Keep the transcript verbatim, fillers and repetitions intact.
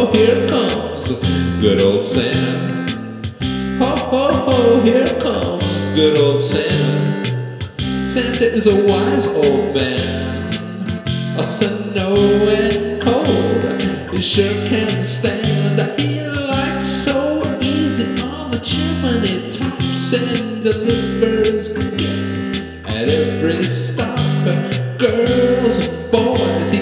ho, here comes good old Santa. Ho, ho, ho, here comes good old Santa. Santa is a wise old man, a snow and cold, he sure can stand. He likes so easy on the chimney tops and delivers gifts at every stop. Girls and boys, he